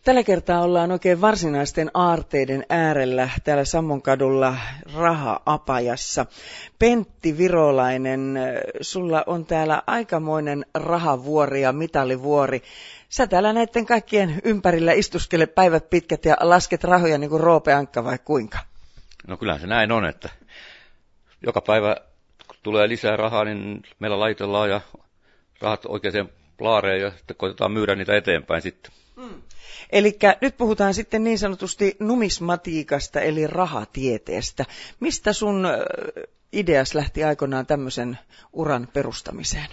Tällä kertaa ollaan oikein varsinaisten aarteiden äärellä täällä Sammonkadulla raha-apajassa. Pentti Virolainen, sulla on täällä aikamoinen rahavuori ja mitalivuori. Sä täällä näiden kaikkien ympärillä istuskele päivät pitkät ja lasket rahoja niin kuin Roope Ankka vai kuinka? No kyllähän se näin on, että joka päivä kun tulee lisää rahaa, niin meillä laitellaan ja rahat oikeaan laareen ja sitten koitetaan myydä niitä eteenpäin sitten. Eli nyt puhutaan sitten niin sanotusti numismatiikasta eli rahatieteestä. Mistä sun ideas lähti aikoinaan tämmöisen uran perustamiseen?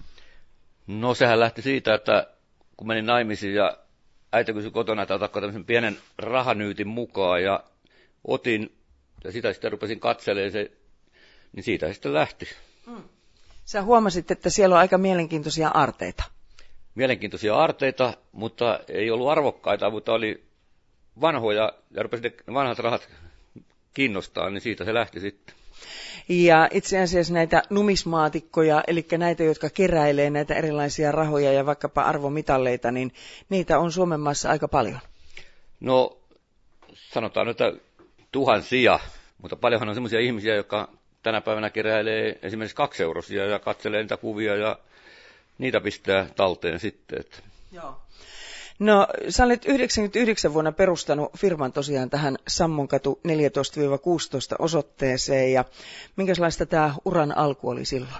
No sehän lähti siitä, että kun menin naimisiin ja äiti kysyi kotona, että otatko tämmöisen pienen rahanyytin mukaan ja otin ja sitä sitten rupesin katselemaan se, niin siitä sitten lähti. Sä huomasit, että siellä on aika mielenkiintoisia aarteita. Mielenkiintoisia aarteita, mutta ei ollut arvokkaita, mutta oli vanhoja ja rupesi vanhat rahat kiinnostaa, niin siitä se lähti sitten. Ja itse asiassa näitä numismaatikkoja, eli näitä, jotka keräilee näitä erilaisia rahoja ja vaikkapa arvomitalleita, niin niitä on Suomen maassa aika paljon. No sanotaan, että tuhansia, mutta paljonhan on sellaisia ihmisiä, jotka tänä päivänä keräilee esimerkiksi 2-eurosia ja katselee niitä kuvia ja niitä pistää talteen sitten. Että. Joo. No, sä olet 99 vuonna perustanut firman tosiaan tähän Sammonkatu 14-16 osoitteeseen ja minkälaista tämä uran alku oli silloin?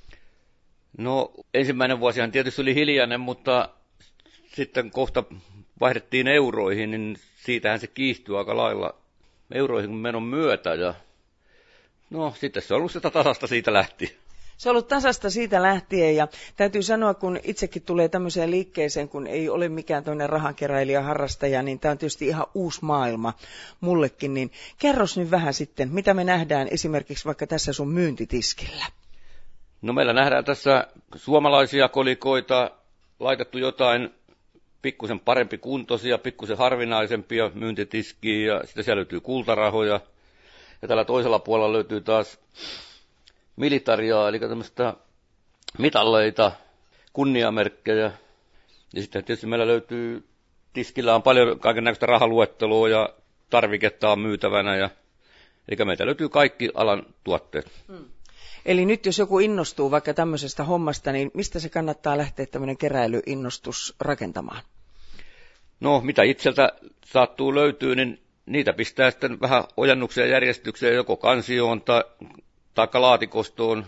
No ensimmäinen vuosihan tietysti oli hiljainen, mutta sitten kohta vaihdettiin euroihin, niin siitähän se kiihtyi aika lailla euroihin menon myötä ja no sitten se on ollut sitä tasasta siitä lähtien. Se on ollut tasasta siitä lähtien ja täytyy sanoa, kun itsekin tulee tämmöiseen liikkeeseen, kun ei ole mikään tämmöinen rahankeräilijä harrastaja, niin tämä on tietysti ihan uusi maailma mullekin. Niin kerros nyt vähän sitten, mitä me nähdään esimerkiksi vaikka tässä sun myyntitiskillä? No meillä nähdään tässä suomalaisia kolikoita, laitettu jotain pikkusen parempi kuntoisia, pikkusen harvinaisempia myyntitiskiä ja sitten siellä löytyy kultarahoja. Ja tällä toisella puolella löytyy taas militariaa, eli tämmöistä mitalleita, kunniamerkkejä. Ja sitten tietysti meillä löytyy, tiskillä on paljon kaikennäköistä rahaluettelua ja tarviketta on myytävänä. Eli meiltä löytyy kaikki alan tuotteet. Eli nyt jos joku innostuu vaikka tämmöisestä hommasta, niin mistä se kannattaa lähteä tämmöinen keräilyinnostus rakentamaan? No mitä itseltä saattuu löytyy, niin niitä pistää sitten vähän ojennukseen ja järjestykseen joko kansioon tai laatikostoon.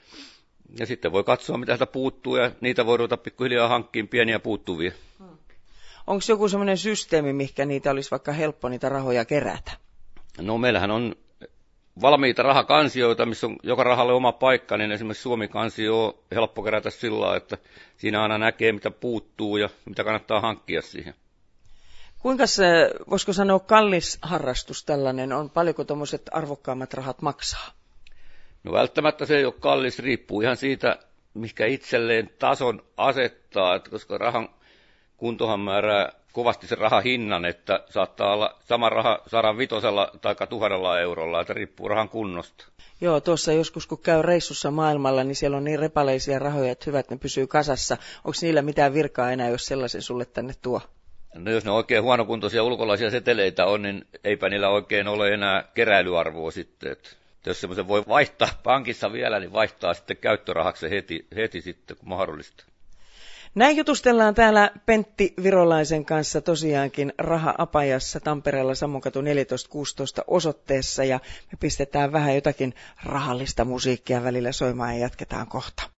Ja sitten voi katsoa, mitä sieltä puuttuu, ja niitä voi ruveta pikkuhiljaa hankkiin pieniä puuttuvia. Onko joku semmoinen systeemi, mihinkä niitä olisi vaikka helppo niitä rahoja kerätä? No meillähän on valmiita rahakansioita, missä on joka rahalle oma paikka, niin esimerkiksi Suomi-kansio on helppo kerätä sillä lailla, että siinä aina näkee, mitä puuttuu ja mitä kannattaa hankkia siihen. Kuinka se, voisiko sanoa, kallis harrastus tällainen on? Paljonko tuommoiset arvokkaammat rahat maksaa? No välttämättä se ei ole kallis, riippuu ihan siitä, mikä itselleen tason asettaa, että koska rahan kuntohan määrää kovasti sen rahan hinnan, että saattaa olla sama raha 105 tai 1000 eurolla, että riippuu rahan kunnosta. Joo, tuossa joskus kun käy reissussa maailmalla, niin siellä on niin repaleisia rahoja, että hyvät ne pysyy kasassa. Onko niillä mitään virkaa enää, jos sellaisen sulle tänne tuo? No jos ne oikein huonokuntoisia ulkolaisia seteleitä on, niin eipä niillä oikein ole enää keräilyarvoa sitten. Että jos semmoisen voi vaihtaa pankissa vielä, niin vaihtaa sitten käyttörahaksi heti sitten, kun mahdollista. Näin jutustellaan täällä Pentti Virolaisen kanssa tosiaankin raha-apajassa Tampereella Sammonkatu 14-16 osoitteessa ja me pistetään vähän jotakin rahallista musiikkia välillä soimaan ja jatketaan kohta.